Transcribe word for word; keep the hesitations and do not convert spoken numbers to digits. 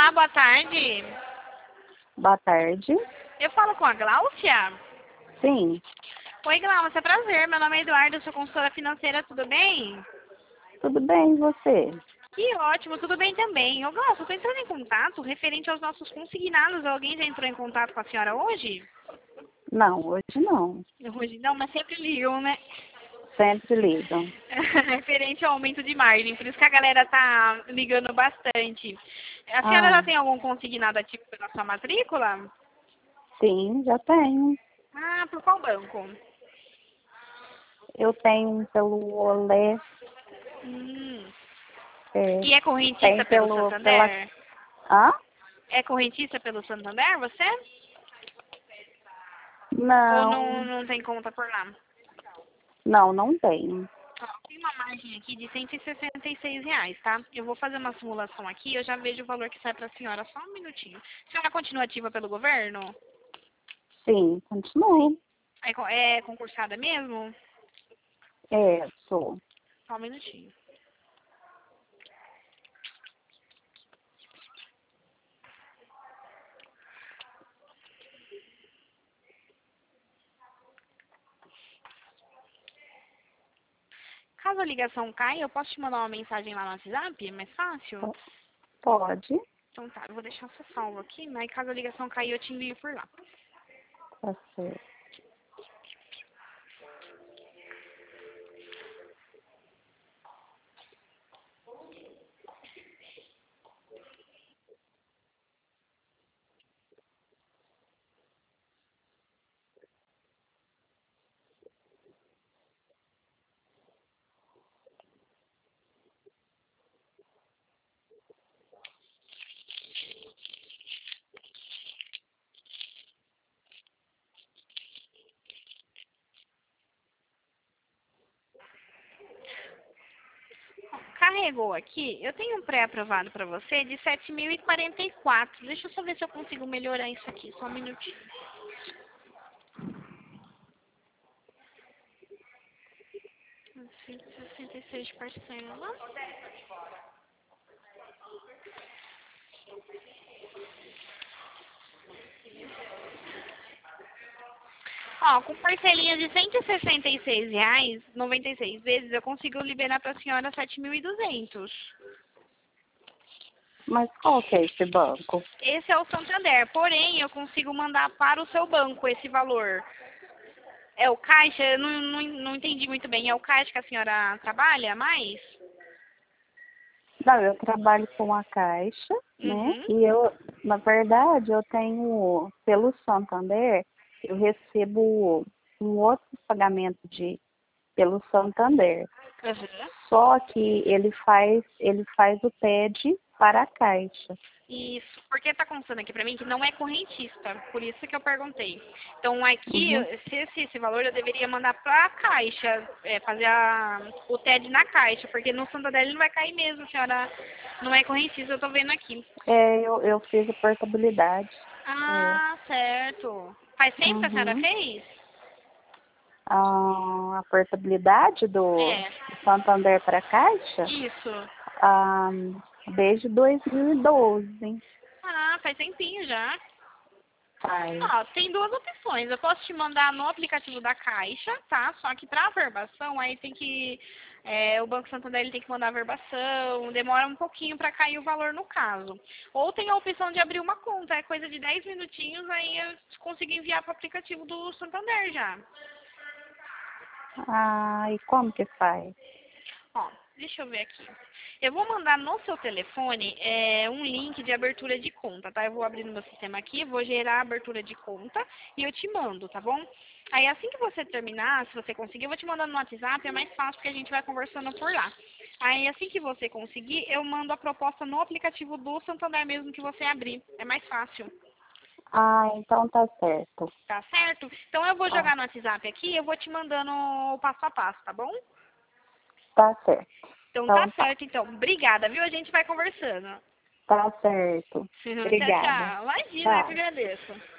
Olá, boa tarde. Boa tarde. Eu falo com a Gláucia? Sim, Oi, Gláucia, prazer. Meu nome é Eduardo, sou consultora financeira, tudo bem? tudo bem, e você? Que ótimo, tudo bem também. Ô, Gláucia, eu tô entrando em contato referente aos nossos consignados. Alguém já entrou em contato com a senhora hoje? Não, hoje não. Hoje não, mas sempre ligam, né? Sempre ligam. Referente ao aumento de margem, por isso que a galera tá ligando bastante. A senhora já Ah, tem algum consignado ativo pela sua matrícula? sim, já tenho. Ah, por qual banco? Eu tenho pelo Olé, Hum. é, E é tem correntista pelo pelo, pela... Santander? Ah? É correntista pelo Santander, você? Ou não, Não, não tem conta por lá? não, não tenho. Ó, tem uma margem aqui de cento e sessenta e seis reais, tá? Eu vou fazer uma simulação aqui, eu já vejo o valor que sai pra senhora. Só um minutinho. A senhora continua ativa pelo governo? Sim, continuo. É, co- é concursada mesmo? É, sou. Só um minutinho. Caso a ligação caia, eu posso te mandar uma mensagem lá no WhatsApp? É mais fácil? P- Pode, Então tá, eu vou deixar você salvo aqui, mas caso a ligação caia, eu te envio por lá. tá certo. Carregou aqui, eu tenho um pré-aprovado para você de sete mil e quarenta e quatro. Deixa eu só ver se eu consigo melhorar isso aqui, só um minutinho. cento e sessenta e seis de parcela. Ó, com parcelinha de cento e sessenta e seis reais, noventa e seis vezes, eu consigo liberar para a senhora sete mil e duzentos. Mas qual que é esse banco? Esse é o Santander, porém eu consigo mandar para o seu banco esse valor. É o caixa? Eu não, não, não entendi muito bem. É o caixa que a senhora trabalha mais? Não, eu trabalho com a Caixa, né? Uhum. E eu, na verdade, eu tenho, pelo Santander, eu recebo um outro pagamento de pelo Santander. Uhum. Só que ele faz, ele faz o P E D para a Caixa. Isso, porque tá constando aqui pra mim que não é correntista, por isso que eu perguntei. Então aqui, Uhum. se esse, esse valor eu deveria mandar pra caixa, é, fazer a, o T E D na caixa, porque no Santander ele não vai cair mesmo, senhora, não é correntista, eu tô vendo aqui. É, eu, eu fiz a portabilidade. É. Ah, certo. Faz tempo que a senhora Uhum. fez? Ah, a portabilidade do, É, do Santander para a Caixa, isso. ah, desde dois mil e doze. Ah, faz tempinho já. Faz. Ó, tem duas opções. Eu posso te mandar no aplicativo da Caixa, tá? Só que pra verbação, aí tem que... é, o Banco Santander ele tem que mandar a verbação, demora um pouquinho pra cair o valor no caso. Ou tem a opção de abrir uma conta, é coisa de dez minutinhos, aí eu consigo enviar pro aplicativo do Santander já. Ah, e como que faz? Ó, deixa eu ver aqui. Eu vou mandar no seu telefone é, um link de abertura de conta, tá? Eu vou abrir no meu sistema aqui, vou gerar a abertura de conta e eu te mando, tá bom? Aí assim que você terminar, se você conseguir, eu vou te mandando no WhatsApp, é mais fácil porque a gente vai conversando por lá. Aí assim que você conseguir, eu mando a proposta no aplicativo do Santander mesmo que você abrir. É mais fácil, Ah, então tá certo. tá certo? Então eu vou Tá, jogar no WhatsApp aqui e eu vou te mandando o passo a passo, tá bom? tá certo. Então tá Então tá. certo, então. Obrigada, viu? A gente vai conversando. Tá certo. Tchau, Obrigada. tchau. Imagina, eu que Tchau. agradeço.